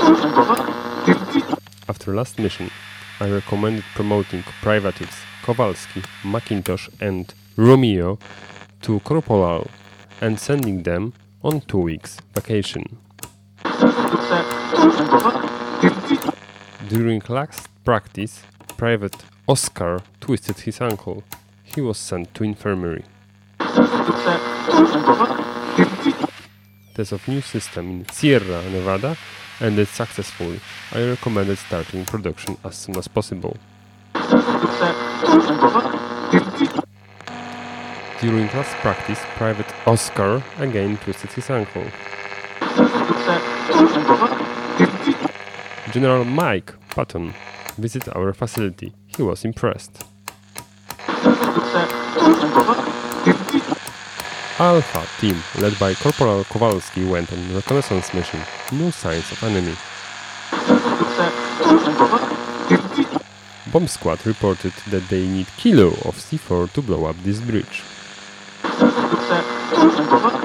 After last mission, I recommended promoting privates Kowalski, McIntosh and Romeo to Corporal and sending them on 2 weeks vacation. During last practice, Private Oscar twisted his ankle. He was sent to infirmary. Test of new system in Sierra Nevada ended successfully. I recommended starting production as soon as possible. During last practice, Private Oscar again twisted his ankle. General Mike Patton visited our facility. He was impressed. Alpha team, led by Corporal Kowalski, went on reconnaissance mission. No signs of enemy. Bomb squad reported that they need kilo of C4 to blow up this bridge.